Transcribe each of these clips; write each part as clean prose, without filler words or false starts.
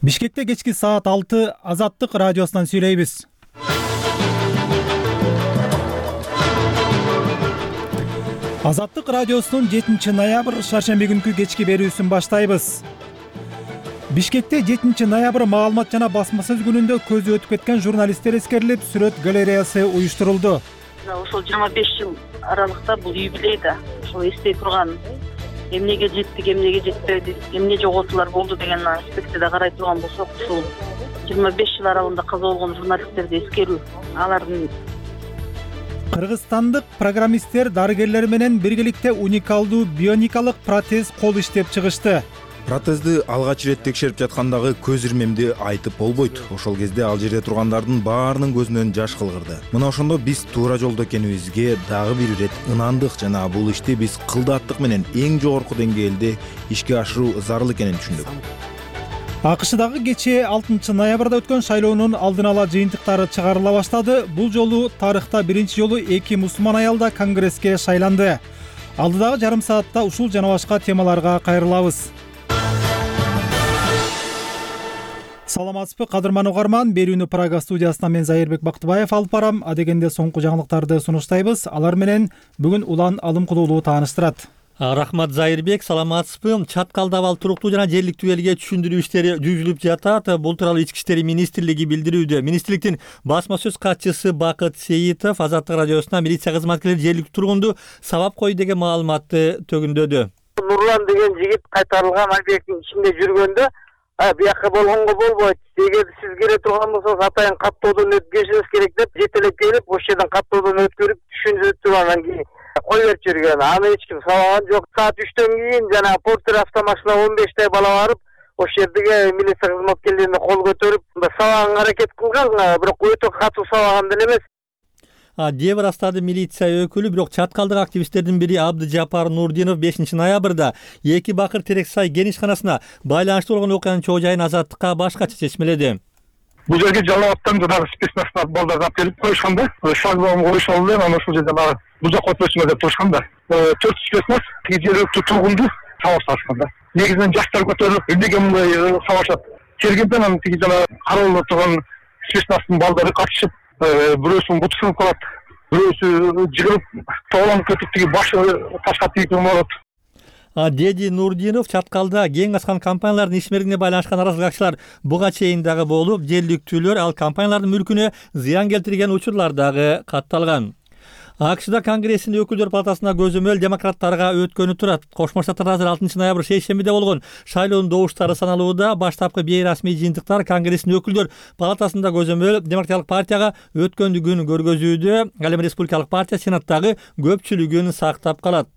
Бишкекте кечки саат 6 Азаттык радиосунан сүйлөйбүз. Азаттык радиосунун 7 ноябрь шаршемби күнкү кечки берүүсүн баштайбыз. Бишкекте 7 ноябрь маалымат жана басма сөз күнүндө көзү өтүп кеткен журналисттер эскерилип, сүрөт галереясы уюштурулду. Ошол 25 жыл аралыкта бул юбилей да ошол эстей турган, эмнеге жеттик, эмнеге жетпедик, эмне жоготуулар болду деген аспектте да карай турган болсок, ушул 25 жыл аралыгында каза болгон журналисттерди эскерүү, алардын Кыргызстандык программисттер дарыгерлер менен биргеликте уникалдуу бионикалык протез кол иштеп чыгышты. Протезди алгач ирет текшерип жаткандагы көз ирмемди айтып болбойт. Ошол кезде ал жерде тургандардын баарынын көзүнөн жаш кылгырды. Мына ошондо биз туура жолдо экенибизге дагы бир ирет ынандык жана бул ишти биз кылдаттык менен эң жогорку деңгээлде ишке ашыруу зарыл экенин түшүндүк. АКШдагы кечээ 6 ноябрда өткөн шайлоонун алдын ала жыйынтыктары чыгарыла баштады. Бул жолу тарыхта биринчи жолу 2 мусулман аял да Конгресске шайланды. Алдыдагы жарым саатта ушул жана башка темаларга кайрылабыз. Саламатсызбы, кадырман угарман. Берүүнү Прага студиясынан мен Зайырбек Бактыбаев алып барам. Адегенде соңку жаңылыктарды сунуштайбыз. Алар менен бүгүн Улан Алымкулуулу тааныштырат. Рахмат Зайырбек, саламатсызбы. Чаткалда абал туруктуу жана жерликтүү элге түшүндүрүү иштери жүргүзүлүп жатат. Бул тууралуу Ички иштер министрлиги билдирүүдө. Министрликтин басма сөз катчысы Бакыт Сейитов Азаттык радиосуна милиция кызматкерлери жергиликтүү тургунду сабап койду деген маалыматты төгүндөдү. Нурлан деген жигит кайтарылган объекттин ичинде жүргөндө бияка болгонго болбойт. Эгер сиз кире турган болсоңуз атайын каттоодон өткөрүшүңүз керек деп жетелеп келип, ошол жерден каттоодон өткөрүп түшүндүрүп анан кийин кой берип жүргөн. Аны эч ким сабаган жок. Саат 3төн кийин жана портер автомашина 15 бала барып, ошол жердеги милиция кызматкерлерине кол көтөрүп, сабаганга аракет кылган, бирок өтө катуу сабаган деле эмес. Дебир астады милиция өкүлү, бирок чаткалдык активисттердин бири Абдыжапар Нурдинов 5 ноябрда эки бакыр терек сай кен ишканасына байланыштуу болгон окуянын чоо жайын Азаттыкка башкача чечмеледи. Бул жерге жалааттан жанагы спецназдан балдар алып келип коюшкан да, шлагбаум коюшулду эле, анан ошол жерде бул жака өтпөсүңөр деп турушкан да. 4 спецназ жергиликтүү тургунду сабап салышкан да. Негизинен жаштар көтөрүлүп, эмнеге мындай сабашат? Тергенден анан тиги жана кароолдо турган спецназдын балдары катышып, бирөөсүнүн буту сынып калат, бирөөсү жыгылып, тоолонуп кетип, тиги башы ташка тийип болот. Деди Нурдинов чаткалда кен качкан компаниялардын ишмерлигине байланышкан наразылыкчылар буга чейин дагы болуп, жергиликтүүлөр ал компаниялардын мүлкүнө зыян келтирген учурлар дагы катталган. АКШда Конгресстин өкүлдөр палатасына көзөмөл демократтарга өткөнү турат. Кошмо Штаттарда азыр 6 ноябрь шейшембиде болгон шайлоонун добуштары саналууда. Баштапкы бейрасмий жыйынтыктар Конгресстин өкүлдөр палатасында көзөмөл демократиялык партияга өткөндүгүн көргөзүүдө. Ал эми республикалык партия сенаттагы көпчүлүгүн сактап калат.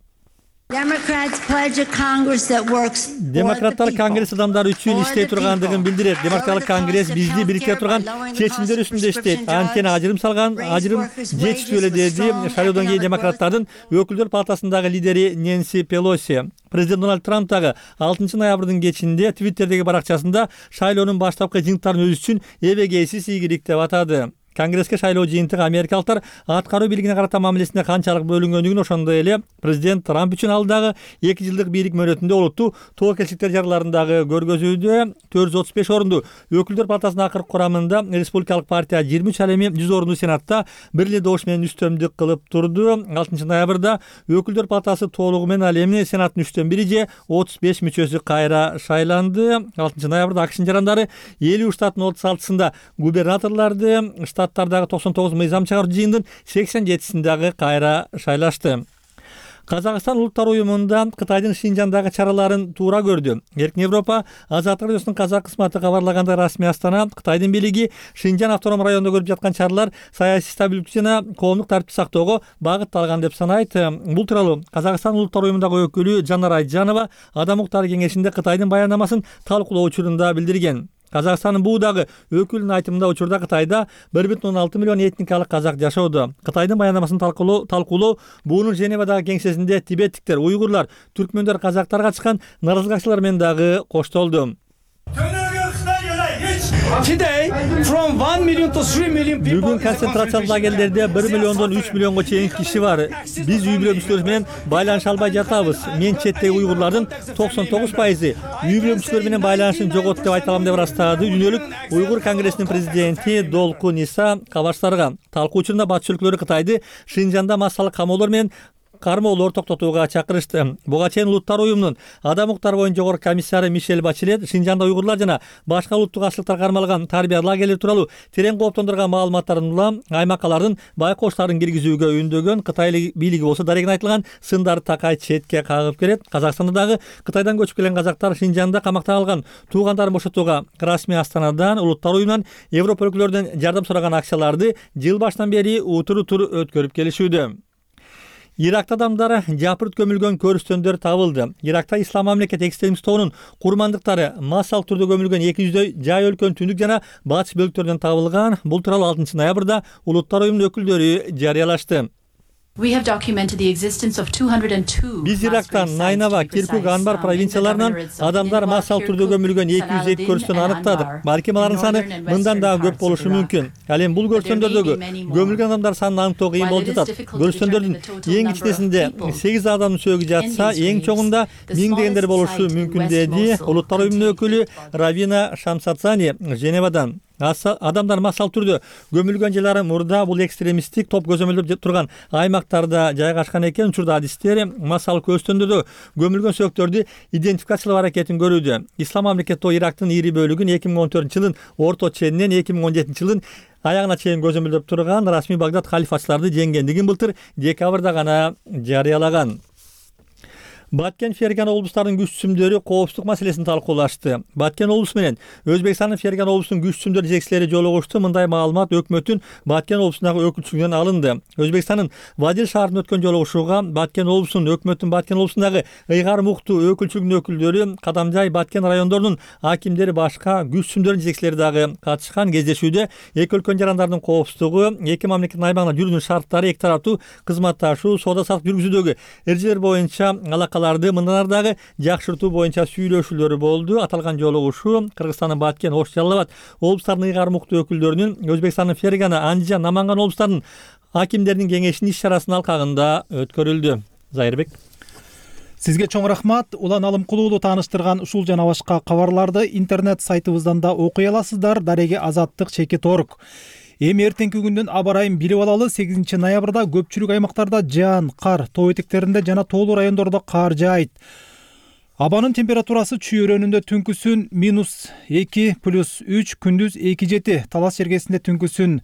Демократтар Конгресс адамдары үчүн иштей тургандыгын билдирет. Демократиялык Конгресс бизди бириктире турган чечимдер үстүндө иштейт. Анткени ажырым жетиштүү эле деди шайлоодон кийин демократтардын өкүлдөр палатасындагы лидери Нэнси Пелоси. Президент Дональд Трамп дагы 6 ноябрдын кечинде Твиттердеги баракчасында шайлоонун баштапкы жыйынтыктарын өз үчүн эбегейсиз ийгилик деп атады. Конгресске шайлоо жыйынтыгы америкалыктар аткаруу бийлигине карата мамилесинде канчалык бөлүнгөндүгүн, ошондой эле президент Трамп үчүн алдагы 2 жылдык бийлик мөөнөтүндө олуттуу тобокелчиликтер жарыяларындагы көргөзүүдө 435 орунду өкүлдөр палатасынын акыркы курамында республикалык партия 23, ал эми 100 орунду сенатта бир эле добуш менен үстөмдүк кылып турду. 6 ноябрда өкүлдөр палатасы толугу менен, ал эми сенаттын 3/1 же 35 мүчөсү кайра шайланды. 6 ноябрда АКШнын жарандары 50 штаттын 36-сында губернаторлорду, штаттардагы 99 мыйзам чыгаруу жыйындын 87-синдагы кайра шайлашты. Казакстан улуттар уюмунда Кытайдын Шинжандагы чараларын туура көрдү. Эркин Европа Азаттык радиосунун казак кызматы кабарлагандай, расмий Астана Кытайдын бийлиги Шинжан автоном районунда көрүп жаткан чаралар саясий стабилдүүлүктү жана коомдук тартипти сактоого багытталган деп санайт. Бул тууралуу Казакстан улуттар уюмундагы өкүлү Жанар Айжанова Адам укуктары кеңешинде Кытайдын баяндамасын талкуулоо учурунда билдирген. Казакстандын бул дагы өкүлүнүн айтымында учурда Кытайда 1,6 миллион этникалык казак жашоодо. Кытайдын баяндамасын талкуулоо буунун Женевадагы кеңсесинде тибеттиктер, уйгурлар, түркмөндөр, казактар катышкан наразылыкчылар менен дагы коштолду. Кытайга эч Today, from 1 million to 3 million people. Бүгүн концентрациялык лагерлерде 1 миллиондон 3 миллионго чейин киши бар. Биз үй бүлө менен байланыша албай жатабыз. Мен четтеги уйгурлардын 99% үй бүлө менен байланышын жоготту деп айта алам деп ырастады Дүйнөлүк уйгур конгрессинин президенти Долкун Иса Кабаштарга. Талкуу учурунда батыш өлкөлөрү Кытайды Шинжанда массалык камоолор менен кармоолор токтотууга чакырышты. Буга чейин Улуттар уюмунун адам укуктары боюнча жогорку комиссары Мишель Бачелет Шинжанда уйгурлар жана башка улуттук ачлыктар кармалган тарбия лагерлери тууралуу терең кооптондурган маалыматтарын улам аймакалардын байкоштарын киргизүүгө үндөгөн. Кытай бийлиги болсо дарегин айтылган сындарды такай четке кагып келет. Казакстанда дагы Кытайдан көчүп келген казактар Шинжанда камакта калган туугандарын бошотууга расмий Астанадан Улуттар уюмунан Европа өлкөлөрүнөн жардам сураган акчаларды жыл башынан бери утур өткөрүп келишүүдө. Иракта адамдар жапырт көмүлгөн көрүстөндөр табылды. Иракта Ислам мамлекет экстремист тобунун курмандыктары массалык түрдө көмүлгөн 200 жай өлкөнүн түндүк жана батыш бөлүктөрүнөн табылган. Бул тууралуу 6 ноябрда Улуттар уюмунун өкүлдөрү жарыялашты. Биз Ирактан Найнава, Киркук, Анбар провинцияларынан адамдар массалык түрдө көмүлгөн 202 көрүстөн аныктадык. Балким алардын саны мындан дагы көп болушу мүмкүн. Ал эми бул көрүстөндөрдөгү көмүлгөн адамдар санын аныктоо кыйын болуп жатат. Көрүстөндөрдүн эң кичинесинде 8 адамдын сөөгү жатса, эң чоңунда миңдегендер болушу мүмкүн деди Улуттар уюмунун өкүлү Равина Шамсацани Женевадан. Адамдар массалык түрдө көмүлгөн жылдары мурда бул экстремисттик топ көзөмөлдөп турган аймактарда жайгашкан экен. Учурда адистер массалык көрүстөндөрдө көмүлгөн сөктөрдү идентификациялоо аракетин көрүүдө. Ислам мамлекети Ирактын ири бөлүгүн 2014 жылдын орто ченинен 2017 жылдын аягына чейин көзөмөлдөп турган расмий Багдад халифатчыларды жеңгендигин былтыр декабрда гана жарыялаган. Баткен Ферган облустарынын күчтүмдөрү коопсуздук маселесин талкуулашты. Баткен облусу менен Өзбекстандын Ферган облусунун күчтүмдөр жетекчилери жолугушту. Мындай маалымат өкмөттүн Баткен облусундагы өкүлчүлүгүнөн алынды. Өзбекстандын Вадил шаарында өткөн жолугушууга Баткен облусунун өкмөттүн Баткен облусундагы ыйгар муктуу өкүлчүлүгүнүн өкүлдөрү, Кадамжай, Баткен райондорунун акимдери, башка күчтүмдөрдүн жетекчилери дагы катышкан. Кездешүүдө эки өлкөнүн жарандардын коопсуздугу, эки мамлекеттин аймагында жүрүүнүн шарттары, эки тараптуу кызматташуу, соода-саттык жүргүзүүдөгү эрежелер боюнча мындан дагы жакшыртуу боюнча сүйлөшүүлөр болду. Аталган жолугушуу Кыргызстандын Баткен, Ош, Жалал Абад облустарынын ыйгар муктуу өкүлдөрүнүн, Өзбекстандын Фергана, Андижан, Наманган облустарынын акимдеринин кеңешинин иш-чарасынын алкагында өткөрүлдү. Зайырбек. Сизге чоң рахмат. Улан Алымкулуулу тааныштырган ушул жана башка кабарларды интернет сайтыбыздан да окуй аласыздар. Дареги Азаттык.org. Эми эртеңки күндүн аба ырайын билип алалы. 8 ноябрда көпчүлүк аймактарда жаан, кар, тоо этектеринде жана тоолуу райондордо кар жаайт. Абанын температурасы чүй өрөөнүндө түнкүсүн -2 +3, күндүз 2-7. Талас жергесинде түнкүсүн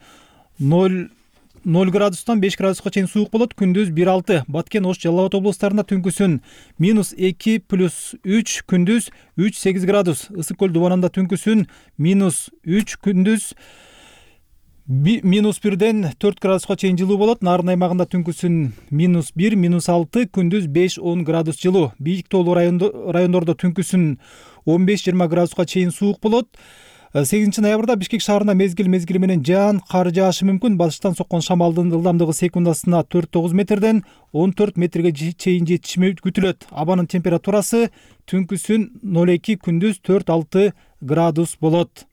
0 градустан 5 градуска чейин суук болот, күндүз 1-6. Баткен, Ош, Жалал Абад облустарында түнкүсүн -2 +3, күндүз 3-8 градус. Ысык көл Дубанында түнкүсүн -3, күндүз -1ден 4 градуска чейин жылуу болот. Нарын аймагында түнкүсүн -1, -6, күндүз 5-10 градус жылуу. Бийик тоолуу райондордо түнкүсүн 15-20 градуска чейин суук болот. 8 ноябрда Бишкек шаарында мезгил менен жаан, кар жаашы мүмкүн. Батыштан соккон шамалдын ылдамдыгы секундасына 4-9 метрден 14 метрге чейин жетиши күтүлөт. Абанын температурасы түнкүсүн 0-2, күндүз 4-6 градус болот.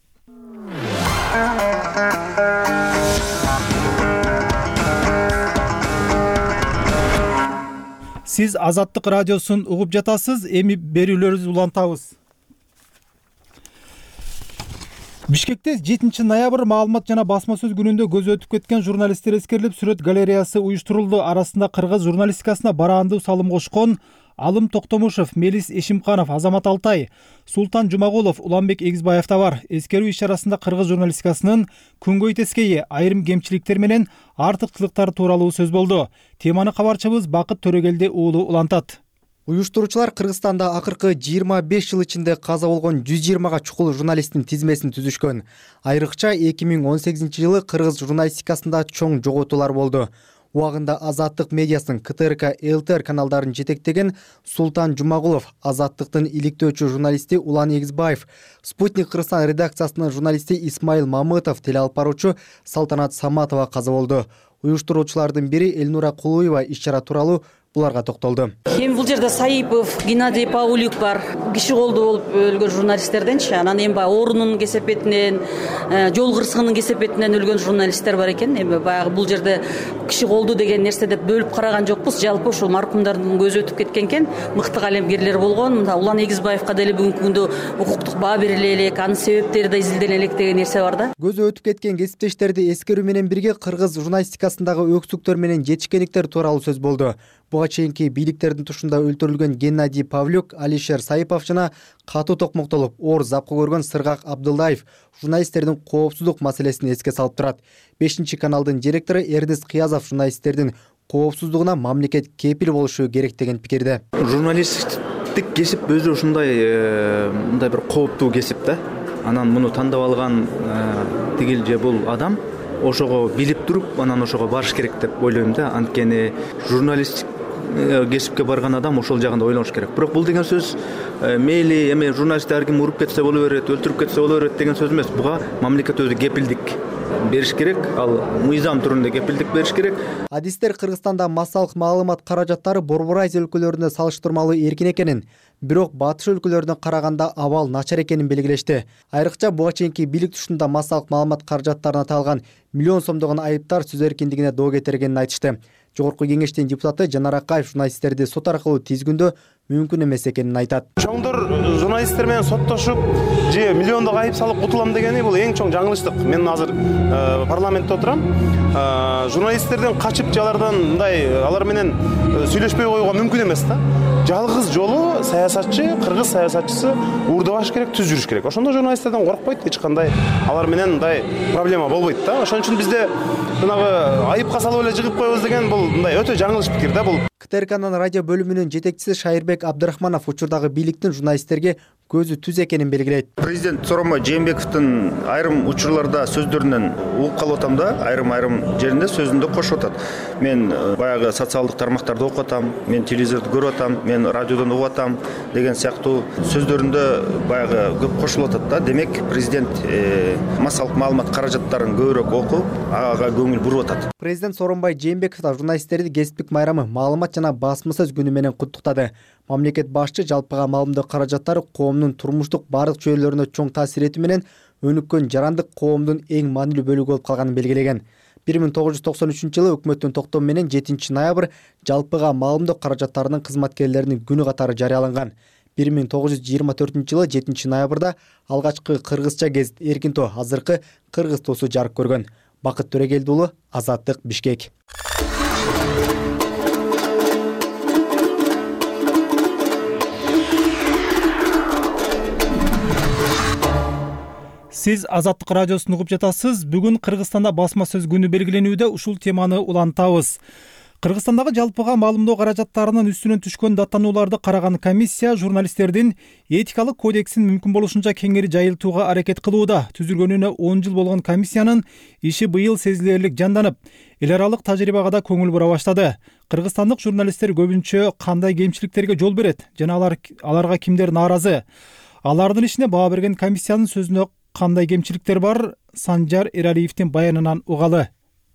Сиз Азаттык радиосун угуп жатасыз. Эми берүүлөрүбүздү улантабыз. Бишкекте 7 ноябрь маалымат жана басма сөз күнүндө көзү өтүп кеткен журналисттер эскерилип, сүрөт галереясы уюштурулду. Арасында кыргыз журналистикасына бараандуу салым кошкон Алым Токтомушев, Мелис Эшимканов, Азамат Алтай, Султан Жумагулов, Уланбек Эгизбаев да бар. Эскерүү иш-чарасында кыргыз журналистикасынын күнгөй тескейи, айрым кемчиликтер менен артыкчылыктары тууралуу сөз болду. Теманы кабарчыбыз Бакыт Төрөгелди уулу улантат. Уюштуруучулар Кыргызстанда акыркы 25 жыл ичинде каза болгон 120га чукул журналисттин тизмесин түзүшкөн. Айрыкча 2018 жылы кыргыз журналистикасында чоң жоготуулар болду. Убагында Азаттык медиасынын КТРК, ЛТР каналдарын жетектеген Султан Жумагулов, Азаттыктын иликтөөчү журналисти Улан Эгизбаев, Спутник Кыргызстан редакциясынын журналисти Исмаил Мамытов, теле алып баруучу Салтанат Саматова каза болду. Уюштуруучулардын бири Элнура Кулуева иш-чара тууралуу буларга токтолду. Эми бул жерде Саипов, Геннадий Павлюк бар. Киши колду болуп өлгөн журналисттерденчи. Анан эми баягы орунун кесепетинен, жол кырсыгынын кесепетинен өлгөн журналисттер бар экен. Эми баягы бул жерде киши колду деген нерсе деп бөлүп караган жокпуз. Жалпы ушул маркумдардын көзү өтүп кеткен экен. Мыкты калемгерлер болгон. Мында Улан Эгизбаевка деле бүгүнкү күндө укуктук баа бериле элек, анын себептери да изилдене элек деген нерсе бар да. Көзү өтүп кеткен кесиптештерди эскерүү менен бирге кыргыз журналистикасындагы өксүктөр менен жетишкендиктер тууралуу сөз болду. Буга чейинки бийликтердин тушунда өлтүрүлгөн Геннадий Павлюк, Алишер Саипов жана катуу токмоктолуп оор запкы көргөн Сыргак Абдылдаев журналисттердин коопсуздук маселесин эске салып турат. 5-каналдын директору Эрнест Кыязов журналисттердин коопсуздугуна мамлекет кепил болушу керек деген пикирде. Журналисттик кесип өзү ушундай мындай бир кооптуу кесип да. Анан муну тандап алган тигил же бул адам ошого билип туруп, анан ошого барыш керек деп ойлойм да. Анткени журналистик кесипке барган адам ошол жагында ойлоныш керек. Бирок бул деген сөз мейли эми журналистти ар ким уруп кетсе боло берет, өлтүрүп кетсе боло берет деген сөз эмес. Буга мамлекет өзү кепилдик бериш керек, ал мыйзам түрүндө кепилдик бериш керек. Адистер Кыргызстанда массалык маалымат каражаттары Борбор Азия өлкөлөрүнө салыштырмалуу эркин экенин, бирок батыш өлкөлөрүнө караганда абал начар экенин белгилешти. Айрыкча буга чейинки бийлик тушунда массалык маалымат каражаттарына аталган миллион сомдогон айыптар сөз эркиндигине доо кетиргенин айтышты. Жогорку кеңештин депутаты Жанар Акаев журналисттерди сот аркылуу тизгүндөө мүмкүн эмес экенин айтат. Чоңдор журналисттер менен соттошуп же миллиондок айып салып кутулам дегени бул эң чоң жаңылыштык. Мен азыр парламентте отурам. Журналисттерден качып же алар менен сүйлөшпөй коюуга мүмкүн эмес да. Жалгыз жолу саясатчы, кыргыз саясатчысы уурдабаш керек, түз жүрүш керек. Ошондо журналисттерден коркпойт, эч кандай алар менен мындай проблема болбойт да. Ошон үчүн бизде айыпка салып эле жыгып коебуз деген бул мындай өтө жаңылыш пикир да бул. КТРКнын радио бөлүмүнүн жетекчиси Шайырбек Абдрахманов учурдагы бийликтин журналисттерге көзү түз экенин белгилейт. Президент Сооронбай Жээнбековдун айрым учурларда сөздөрүнөн угуп калып атам да, айрым жеринде сөзүндө кошуп атат. Мен баягы социалдык тармактарды окуп атам, мен телевизорду көрүп атам, мен радиодон угуп атам деген сыяктуу сөздөрүндө баягы көп кошулуп атат да. Демек президент массалык маалымат каражаттарын көбүрөөк окуп, ага көңүл буруп атат. Президент Сооронбай Жээнбеков журналисттерди кесиптик майрамы маалымат жана басма сөз күнү менен куттуктады. Мамлекет башчы жалпыга маалымдоо каражаттары коомдун турмуштук бардык чөйрөлөрүнө чоң таасир этүү менен өнүккөн жарандык коомдун эң маанилүү бөлүгү болуп калганын белгилеген. 1993-жылы өкмөттүн токтому менен 7-ноябрь жалпыга маалымдоо каражаттарынын кызматкерлеринин күнү катары жарыяланган. 1924-жылы 7-ноябрда алгачкы кыргызча гезит Эркин тоо, азыркы Кыргыз тоосу жарык көргөн. Бакыт Төрегелди уулу, Азаттык, Бишкек. Сиз Азаттык радиосун угуп жатасыз. Бүгүн Кыргызстанда басма сөз күнү белгиленүүдө ушул теманы улантабыз. Кыргызстандагы жалпыга маалымдоо каражаттарынын үстүнөн түшкөн даттанууларды караган комиссия журналисттердин этикалык кодексин мүмкүн болушунча кеңири жайылтууга аракет кылууда. Түзүлгөнүнө 10 жыл болгон комиссиянын иши быйыл сезилерлик жанданып, эл аралык тажрыйбага да көңүл бура баштады. Кыргызстандык журналисттер көбүнчө кандай кемчиликтерге жол берет жана аларга кимдер нааразы? Алардын ишине баа берген комиссиянын сөзүнө кандай кемчиликтер бар? Санжар Эралиевдин баянынан угалы.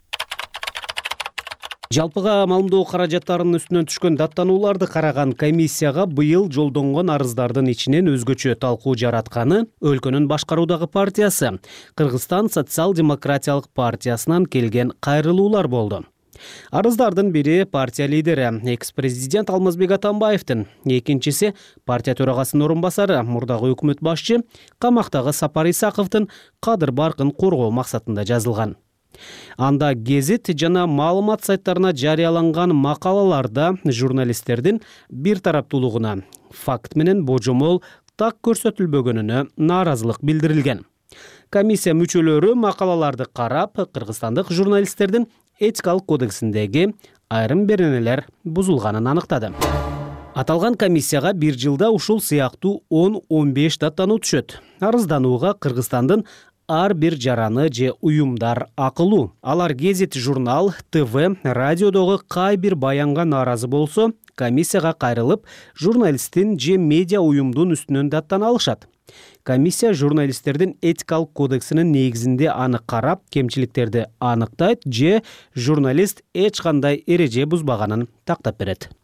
Жалпыга маалымдоо каражаттарынын үстүнөн түшкөн даттанууларды караган комиссияга быйыл жолдонгон арыздардын ичинен өзгөчө талкуу жаратканы өлкөнүн башкаруудагы партиясы Кыргызстан социал-демократиялык партиясынан келген кайрылуулар болду. Арыздардын бири партия лидери экс-президент Алмазбек Атамбаевдин, экинчиси партия төрагасынын орун басары мурдагы өкмөт башчы камактагы Сапар Исаковдун кадыр баркын коргоо максатында жазылган. Анда гезит жана маалымат сайттарына жарыяланган макалаларда журналисттердин бир тараптуулугуна, факт менен божомол так көрсөтүлбөгөнүнө нааразылык билдирилген. Комиссия мүчөлөрү макалаларды карап, кыргызстандык журналисттердин этикалык кодексиндеги айрым беренелер бузулганын аныктады. Аталган комиссияга бир жылда ушул сыяктуу 10-15 даттануу түшөт. Арызданууга Кыргызстандын ар бир жараны же уюмдар акылуу. Алар гезит, журнал, ТВ, радиодогу кай бир баянга нааразы болсо, комиссияга кайрылып, журналисттин же медиа уюмдун үстүнөн даттана алышат. Комиссия журналисттердин этикалык кодексинин негизинде аны карап, кемчиликтерди аныктайт же журналист эч кандай эреже бузбаганын тактап берет.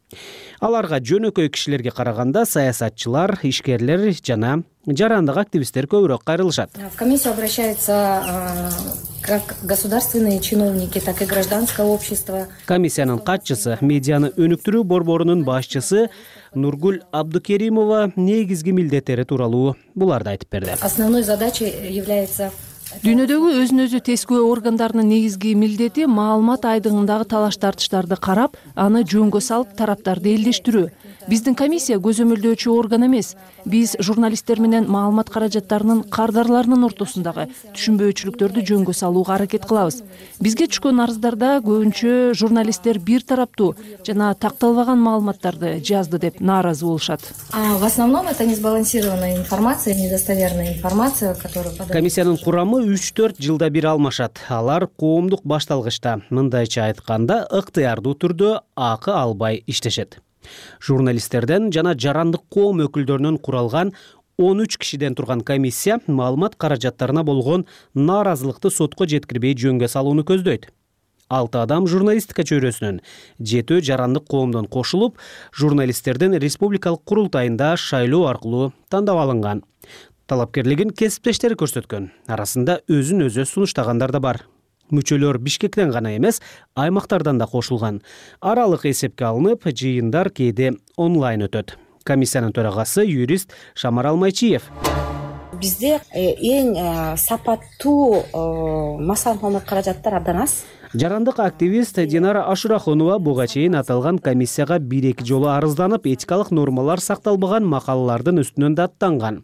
Аларга жөнөкөй кишилерге караганда саясатчылар, ишкерлер жана жарандык активисттер көбүрөөк кайрылышат. В комиссию обращаются как государственные чиновники, так и гражданское общество. Комиссиянын катчысы, медианы өнүктүрүү борборунун башчысы Нургул Абдукеримова негизги милдеттери тууралуу буларды айтып берди. Основной задачей является Дүйнөдөгү өзүн өзү тескөө органдарынын негизги милдети маалымат айдыңындагы талаш тартыштарды карап, аны жөнгө салып, тараптарды элдештирүү. Биздин комиссия көзөмөлдөөчү орган эмес. Биз журналисттер менен маалымат каражаттарынын кардарларынын ортосундагы түшүнбөөчүлүктөрдү жөнгө салууга аракет кылабыз. Бизге түшкөн арыздарда көбүнчө журналисттер бир тараптуу жана такталбаган маалыматтарды жазды деп нааразы болушат. В основном это несбалансированная информация, недостоверная информация, которую подают. Комиссиянын курамы 3-4 жылда бир алмашат. Алар коомдук башталгычта, мындайча айтканда, ыктыярдуу түрдө акы албай иштешет. Журналисттерден жана жарандык коом өкүлдөрүнөн куралган 13 кишиден турган комиссия маалымат каражаттарына болгон нааразылыкты сотко жеткирбей жөнгө салууну көздөйт. 6 адам журналистика чөйрөсүнөн, 7 жарандык коомдон кошулуп, журналисттердин республикалык курултайында шайлоо аркылуу тандап алынган. Талапкерлигин кесиптештери көрсөткөн. Арасында өзүн өзү сунуштагандар да бар. Мүчөлөр Бишкектен гана эмес, аймактардан да кошулган. Аралык эсепке алынып, жыйындар кээде онлайн өтөт. Комиссиянын төрагасы юрист Шамар Алмайчиев. Бизде эң сапаттуу массалык каражаттар абдан аз. Жарандык активист Динара Ашурахонова буга чейин аталган комиссияга 1-2 жолу арызданып, этикалык нормалар сакталбаган макалалардын үстүнөн даттанган.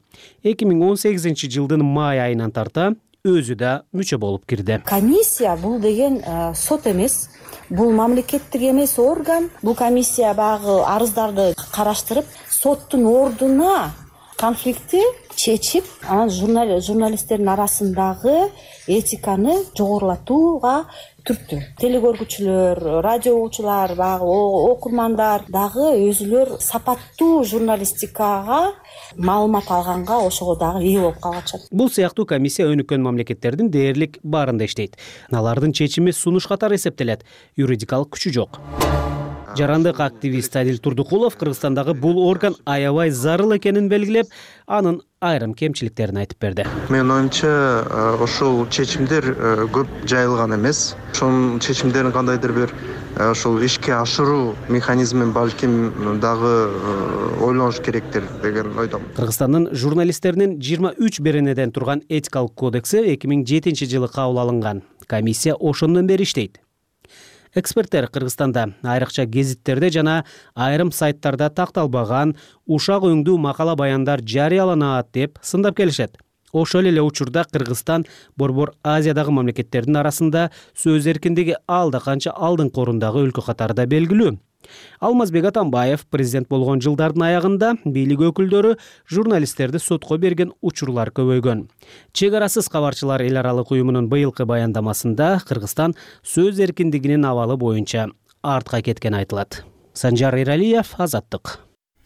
2018 жылдын май айынан тарта өзү да мүчө болуп кирди. Комиссия бул деген сот эмес, бул мамлекеттик эмес орган. Бул комиссия багы арыздарды караштырып, соттун ордуна конфликтти чечип, анан журналисттердин арасындагы этиканы жогорулатууга түрттү. Телекөргүчүлөр, радио угуучулар, багы окурмандар дагы өзүлөр сапаттуу журналистикага маалымат алганга ошого дагы ээ болуп калышат. Бул сыяктуу комиссия өнүккөн мамлекеттердин дээрлик баарында иштейт. Алардын чечими сунуш катары эсептелет. Юридикалык күчү жок. Жарандык активист Адил Турдукулов Кыргызстандагы бул орган аябай зарыл экенин белгилеп, анын айрым кемчиликтерин айтып берди. Менин оюмча, ошол чечимдер көп жайылган эмес. Ошонун чечимдерин кандайдыр бир ошол ишке ашыруу механизмин балким дагы ойлонуш керектир деген ойдомун. Кыргызстандын журналисттеринин 23 беренеден турган этикалык кодекси 2007 жылы кабыл алынган. Комиссия ошондон бери иштейт. Эксперттер Кыргызстанда айрыкча гезиттерде жана айрым сайттарда такталбаган ушак өңдүү макала баяндар жарыяланат деп сындап келишет. Ошол эле учурда Кыргызстан Борбор Азиядагы мамлекеттердин арасында сөз эркиндиги алда канча алдыңкы орундагы өлкө катарында белгилүү. Алмазбек Атамбаев президент болгон жылдардын аягында бийлик өкүлдөрү журналисттерди сотко берген учурлар көбөйгөн. Чек арасыз кабарчылар эл аралык уюмунун быйылкы баяндамасында Кыргызстан сөз эркиндигинин абалы боюнча артка кеткени айтылат. Санжар Иралиев, Азаттык.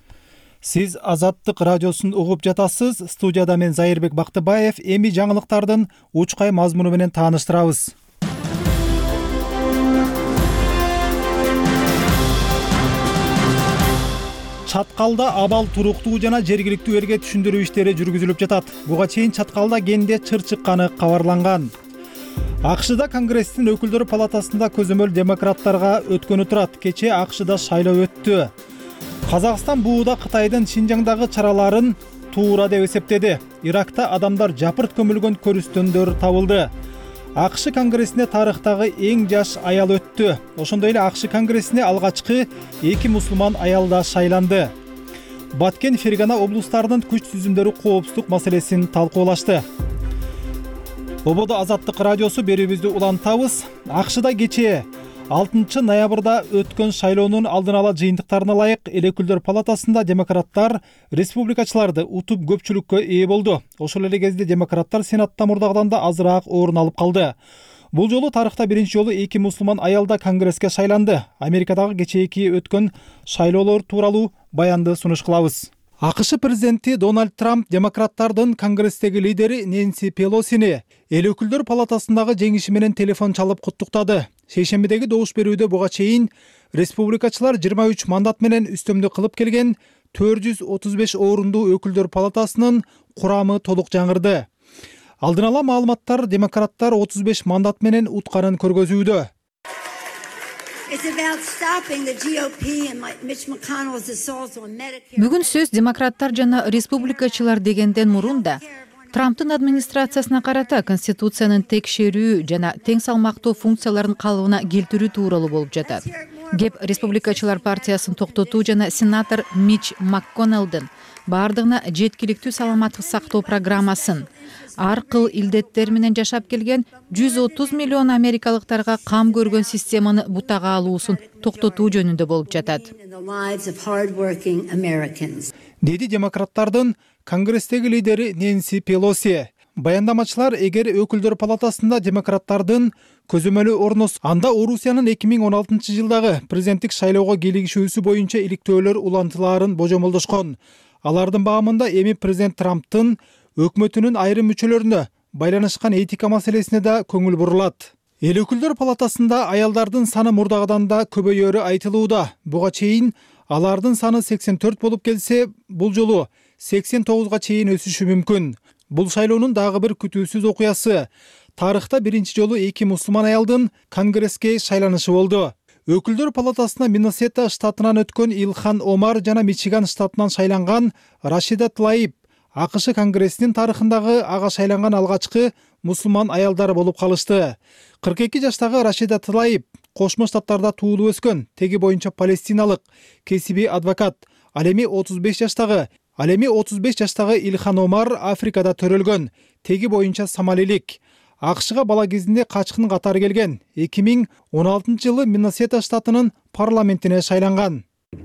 Сиз Азаттык радиосун угуп жатасыз. Студияда мен Зайырбек Бактыбаев. Эми жаңылыктардын учкай мазмуну менен тааныштырабыз. Чаткалда абал туруктуу жана жергиликтүү элге түшүндүрүү иштери жүргүзүлүп жатат. Буга чейин Чаткалда кенде чыр чыкканы кабарланган. АКШда Конгресстин өкүлдөр палатасында көзөмөл демократтарга өткөнү турат. Кечээ АКШда шайлоо өттү. Казакстан бууда Кытайдын Шинжаңдагы чараларын туура деп эсептеди. Иракта адамдар жапырт көмүлгөн көрүстөндөр табылды. АКШ Конгрессине тарыхтагы эң жаш аял өттү. Ошондой эле АКШ Конгрессине алгачкы 2 мусулман аял да шайланды. Баткен, Фергана облустарынын күч түзүмдөрү коопсуздук маселесин талкуулашты. Ободо Азаттык радиосу берүүбүздү улантабыз. АКШда кечээ 6 ноябрда өткөн шайлоонун алдын ала жыйынтыктарына ылайык эл өкүлдөр палатасында демократтар республикачыларды утуп көпчүлүккө ээ болду. Ошол эле кезде демократтар сенатта мурдагыдан да азыраак орун алып калды. Бул жолу тарыхта биринчи жолу 2 мусулман аял да Конгресске шайланды. Америкадагы кечээки өткөн шайлоолор тууралуу баянды сунуш кылабыз. АКШ президенти Дональд Трамп демократтардын Конгресстеги лидери Нэнси Пелосини эл өкүлдөр палатасындагы жеңиши менен телефон чалып куттуктады. Шейшембидеги добуш берүүдө буга чейин республикачылар 23 мандат менен үстөмдүк кылып келген 435 орунду өкүлдөр палатасынын курамы толук жаңырды. Алдын ала маалыматтар демократтар 35 мандат менен утканын көргөзүүдө. Бүгүн сөз демократтар жана республикачылар дегенден мурун да Трамптын администрациясына карата Конституциянын текшерүү жана тең салмактуу функцияларын калыбына келтирүү тууралуу болуп жатат. Кеп республикачылар партиясын токтотуу жана сенатор Мич МакКоннелдин баардыгына жеткиликтүү саламаттык сактоо программасын, ар кыл илдеттер менен жашап келген 130 миллион америкалыктарга кам көргөн системаны бутага алуусун токтотуу жөнүндө болуп жатат. Деди демократтардын Конгресстеги лидери Нэнси Пелоси. Баяндамачылар эгер өкүлдөр палатасында демократтардын көзөмөлү орнос, анда Орусиянын 2016 жылдагы президенттик шайлоого кийлигишүүсү боюнча иликтөөлөр улантылаарын божомолдошкон. Алардын баамында эми президент Трамптын өкмөтүнүн айрым мүчөлөрүнө байланышкан этика маселесине да көңүл бурулат. Эл өкүлдөр палатасында аялдардын саны мурдагыдан да көбөйөрү айтылууда. Буга чейин алардын саны 84 болуп келсе, бул жолу 89га чейин өсүшү мүмкүн. Бул шайлоонун дагы бир күтүүсүз окуясы. Тарыхта биринчи жолу 2 мусулман аялдын Конгресске шайланышы болду. Өкүлдөр палатасына Миннесота штатынан өткөн Илхан Омар жана Мичиган штатынан шайланган Рашида Тлаиб АКШ Конгрессинин тарыхындагы ага шайланган алгачкы мусулман аялдар болуп калышты. 42 жаштагы Рашида Тлаиб Кошмо Штаттарда туулуп өскөн, теги боюнча палестиналык кесиби адвокат. Ал эми 35 жаштагы Илхан Омар Африкада төрөлгөн, теги боюнча сомалилик. АКШга бала кезинде качкын катары келген. 2016 жылы Миннесота штатынын парламентине шайланган.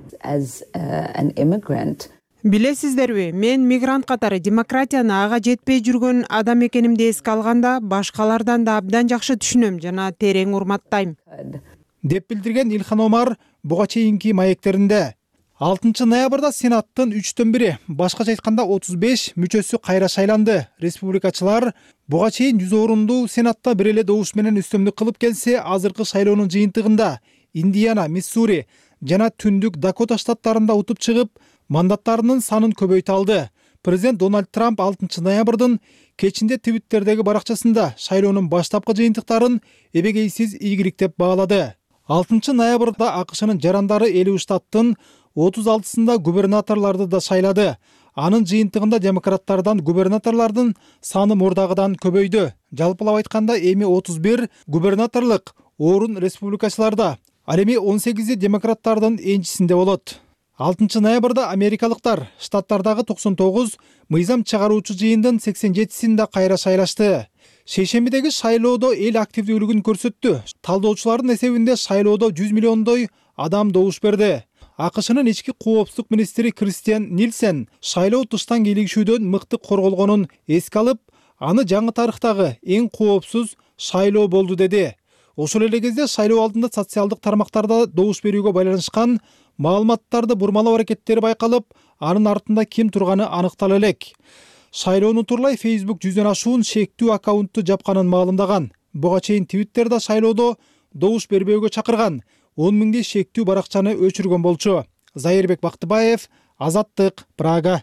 Билесиздерби, мен мигрант катары демократияны ага жетпей жүргөн адам экенимди эске алганда башкалардан да абдан жакшы түшүнөм жана терең урматтайм. Деп билдирген Илхан Омар буга чейинки маектеринде. 6 ноябрда Сенаттын 3/1, башкача айтканда 35 мүчөсү кайра шайланды. Республикачылар буга чейин 100 орунду Сенатта бир эле добуш менен үстөмдүк кылып келсе, азыркы шайлоонун жыйынтыгында Индиана, Миссури жана Түндүк Дакота штаттарында утуп чыгып, мандаттарынын санын көбөйтө алды. Президент Дональд Трамп 6 ноябрдын кечинде Твиттердеги баракчасында шайлоонун баштапкы жыйынтыктарын эбегейсиз ийгилик деп баалады. 6 ноябрда АКШнын жарандары 50 штаттын 36-сында губернаторларды да шайлады. Анын жыйынтыгында демократтардан губернаторлардын саны мурдагыдан көбөйдү. Жалпылап айтканда эми 31 губернаторлук орун республикачыларда, ал эми 18 демократтардын энчисинде болот. 6 ноябрда америкалыктар штаттардагы 99 мыйзам чыгаруучу жыйындын 87-синде кайра шайлашты. Шейшембидеги шайлоодо эл активдүүлүгүн көрсөттү. Талдоочулардын эсебинде шайлоодо 100 миллиондой адам добуш берди. АКШнын ички коопсуздук министри Кристиан Нильсен шайлоо тыштан кийлигишүүдөн мыкты корголгонун эске алып, аны жаңы тарыхтагы эң коопсуз шайлоо болду деди. Ошол эле кезде шайлоо алдында социалдык тармактарда добуш берүүгө байланышкан маалыматтарды бурмалоо аракеттери байкалып, анын артында ким турганы аныктала элек. Шайлоону турлай Facebook 100дөн ашуун шектүү аккаунтту жапканын маалымдаган. Буга чейин Twitterда шайлоодо добуш бербөөгө чакырган 10 миңдей шектүү баракчаны өчүргөн болчу. Зайырбек Бактыбаев, Азаттык, Прага.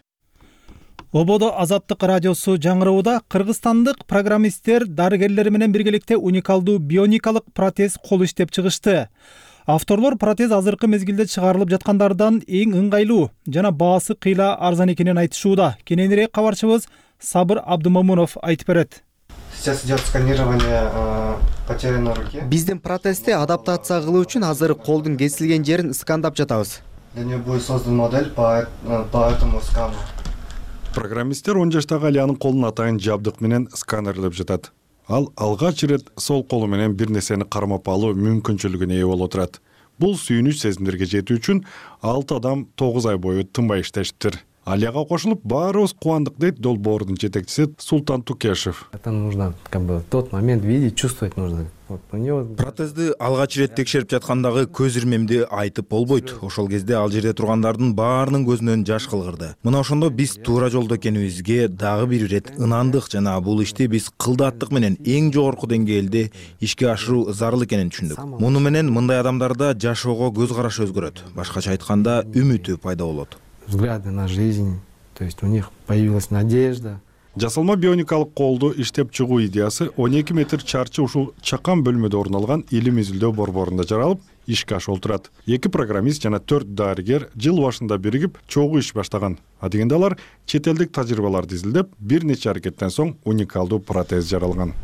Ободо Азаттык радиосу жаңырыууда кыргызстандык программисттер дарыгерлер менен биргеликте уникалдуу бионикалык протез кол иштеп чыгышты. Авторлор протез азыркы мезгилде чыгарылып жаткандардан эң ыңгайлуу жана баасы кыйла арзан экенин айтышууда. Кененирээк кабарчыбыз Сабыр Абдымомунов айтып берет. Сейчас идет сканирование потерянной руки. Биздин протезди адаптация кылуу үчүн азыр колдун кесилген жерин скандап жатабыз. Для нее будет создан модель по этому скану. Программисттер 10 жаштагы Алиянын колун атайын жабдык менен сканерлеп жатат. Ал алгач ирет сол колу менен бир нерсени кармап алуу мүмкүнчүлүгүнө ээ болуп турат. Бул сүйүнүч сезимдерге жетүү үчүн 6 адам 9 ай бою тынбай иштештир. алияга кошулуп баарыбыз кубандык дейт долбоордун жетекчиси Султан Тукешев. Это нужно тот момент видеть, чувствовать нужно. Протезди алгач ирет текшерип жаткандагы көз ирмемди айтып болбойт. Ошол кезде ал жерде тургандардын баарынын көзүнөн жаш кылгырды. Мына ошондо биз туура жолдо экенибизге дагы бир ирет ынандык жана бул ишти биз кылдаттык менен эң жогорку деңгээлде ишке ашыруу зарыл экенин түшүндүк. Муну менен мындай адамдарда жашоого көз карашы өзгөрөт. Башкача айтканда үмүтү пайда болот. Взгляды на жизнь, то есть у них появилась надежда. Жасалма бионикалык колду иштеп чыгуу идеясы 12 метр чарчы ушул чакан бөлмөдө орун алган илим изилдөө борборунда жаралып, ишке ашып турат. 2 программист жана 4 дарыгер жыл башында биригип чогуу иш баштаган. А дегенде алар чет элдик тажрыйбаларды изилдеп, бир нече аракеттен соң уникалдуу протез жаралган.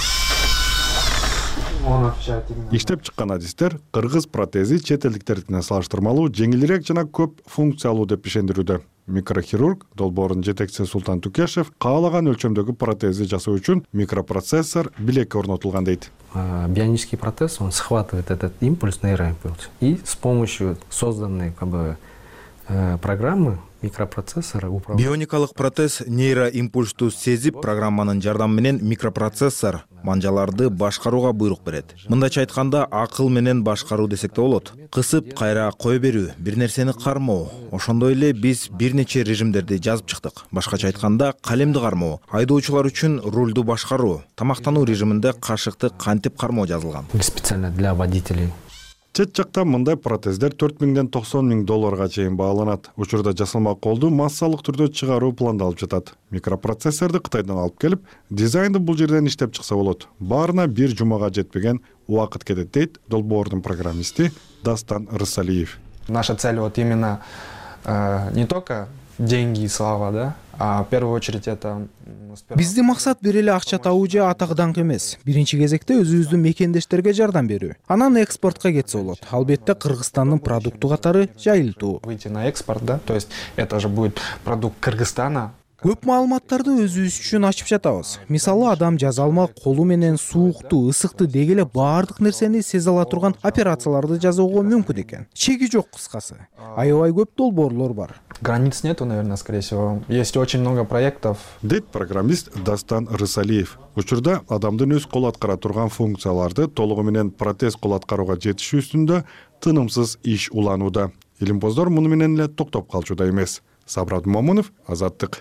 Иштеп чыккан адистер кыргыз протези чет элдиктердикине салыштырмалуу жеңилирээк жана көп функциялуу деп ишендирүүдө. Микрохирург долбоордун жетекчиси Султан Тукешев каалаган өлчөмдөгү протези жасоо үчүн микропроцессор билекке орнотулган дейт. Бионический протез, он схватывает этот импульс, нейроимпульс, и с помощью созданной программы микропроцессора управляет. Бионикалык протез нейроимпульсту сезип, программанын жардамы менен микропроцессор манжаларды башкарууга буйрук берет. Мындайча айтканда, акыл менен башкаруу десек да болот. Кысып, кайра кое берүү, бир нерсени кармоо. Ошондой эле биз бир нече режимдерди жазып чыктык. Башкача айтканда, калемди кармоо, айдоочулар үчүн рулду башкаруу, тамактануу режиминде кашыкты кантип кармоо жазылган. Специально для водителей. Чет жакта мындай протездер 4.000-ден 90.000 долларга чейин бааланат. Учурда жасалма колду массалык түрдө чыгаруу пландалып жатат. Микропроцессорду Кытайдан алып келип, дизайнды бул жерден иштеп чыкса болот. Баарына бир жумага жетпеген убакыт кетет дейт долбоордун программисти Дастан Рысалиев. Наша цель вот именно не только деньги и слава, да, а в первую очередь это... Биздин максат бир эле акча табуу же атак даңк эмес. Биринчи кезекте өзүбүздүн мекендештерге жардам берүү. Анан экспортко кетсе болот. Албетте Кыргызстандын продукту катары жайылтуу. Выйти на экспорт, да, то есть это же будет продукт Кыргызстана. Көп маалыматтарды өзүбүз үчүн ачып жатабыз. Мисалы, адам жаза алма колу менен суукту, ысыкты деги эле баардык нерсени сезе ала турган операцияларды жасоого мүмкүн экен. Чеги жок, кыскасы. Аябай көп долбоорлор бар. Границ нету, наверное, скорее всего. Есть очень много проектов. Дейт программист Дастан Рысалиев. Учурда адамдын өз кол аткара турган функцияларды толугу менен протез кол аткарууга жетишүү үстүндө тынымсыз иш уланууда. Илимпоздор муну менен эле токтоп калчуда эмес. Сабрат Момунов, Азаттык.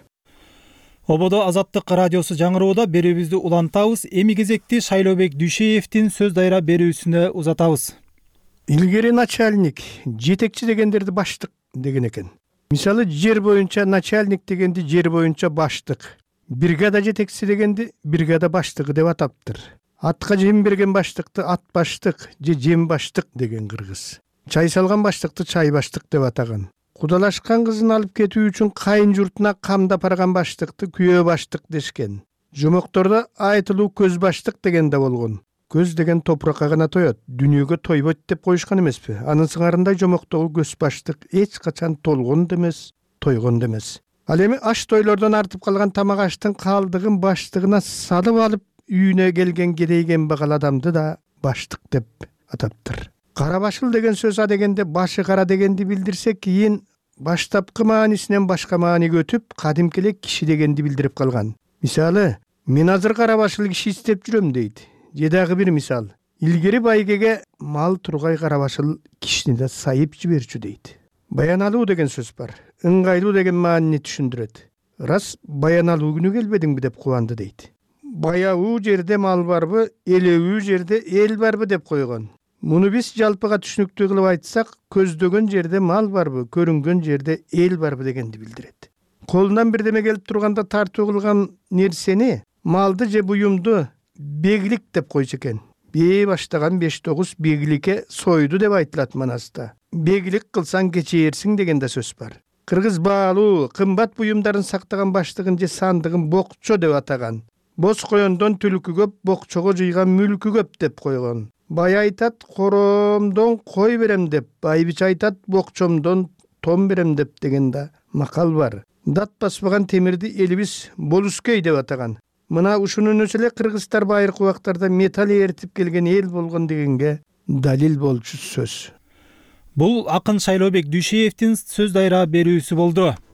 Ободо Азаттык радиосу жаңырууда берүүбүздү улантабыз. Эми кезекти Шайлообек Дүйшеевдин сөз дайра берүүсүнө узатабыз. Илгери начальник, жетекчи дегендерди баштык деген экен. Мисалы, жер боюнча начальник дегенди жер боюнча баштык. Бригада жетекчиси дегенди бригада баштыгы деп атаптыр. Атка жем берген баштыкты ат баштык же жем баштык деген кыргыз. Чай салган баштыкты чай баштык деп атаган. Кудалашкан кызын алып кетүү үчүн кайын журтуна камдап барган баштыкты күйөө баштык дешкен. Жомоктордо айтылуу көз баштык деген да болгон. Көз деген топуракка гана тоет, дүнүйгө тойбойт деп коюшкан эмеспи? Анын сыңарында жомоктогу көз баштык эч качан толгон да эмес, тойгон да эмес. Ал эми аш тойлордон артып калган тамак аштын калдыгын баштыгына салып алып үйүнө келген кедейген багал адамды да баштык деп атаптыр. Кара башыл деген сөз а дегенде башы кара дегенди билдирсе, кийин баштапкы маанисинен башка мааниге өтүп, кадимки эле киши дегенди билдирип калган. Мисалы, мен азыр кара башыл киши издеп жүрөм дейт. Же дагы бир мисал, илгери байгеге мал тургай кара башыл кишини да сайып жиберчү дейт. Баяналуу деген сөз бар. Ыңгайлуу деген маанини түшүндүрөт. Рас, баяналуу күнү келбедиңби деп кубанды дейт. Баяуу жерде мал барбы, элебүү жерде эл барбы деп койгон. Муну биз жалпыга түшүнүктүү кылып айтсак, көздөгөн жерде мал барбы, көрүнгөн жерде эл барбы дегенди билдирет. Колунан бирдеме келип турганда тартуу кылган нерсени, малды же буюмду беглик деп койчу экен. Бээ баштаган 5-9 бегликке сойду деп айтылат манаста. Беглик кылсаң кечээрсиң деген да сөз бар. Кыргыз баалуу, кымбат буюмдарын сактаган баштыгын же сандыгын бокчо деп атаган. Боз коёндон түлкү көп, бокчого жыйган мүлкү көп деп койгон. Бай айтат, коромдон кой берем деп, байбич айтат, бокчомдон том берем деп деген да макал бар. Дат баспаган темирди элибиз болускөй деп атаган. Мына ушунун өзү эле кыргыздар байыркы убактарда металл эритип келген эл болгон дегенге далил болчу сөз. Бул акын Шайлообек Дүйшеевдин сөз дайра берүүсү болду.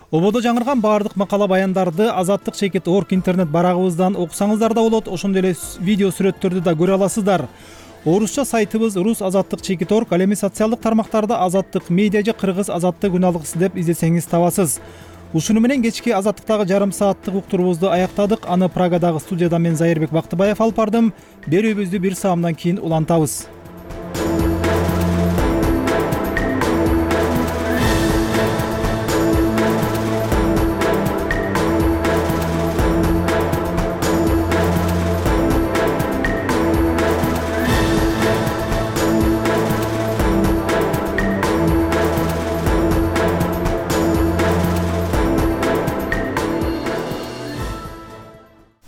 Ободо жаңырган баардык макала баяндарды Азаттык чекит орг интернет барагыбыздан окусаңыздар да болот. Ошондой эле видео сүрөттөрдү да көрө аласыздар. Орусча сайтыбыз рус азаттык чекит орг, ал эми социалдык тармактарда азаттык медиа же кыргыз азаттык күн алгысы деп издесеңиз табасыз. Ушуну менен кечки азаттыктагы жарым сааттык уктуруубузду аяктадык. Аны Прагадагы студияда мен Зайырбек Бактыбаев алып бардым. Берүүбүздү бир саамдан кийин улантабыз.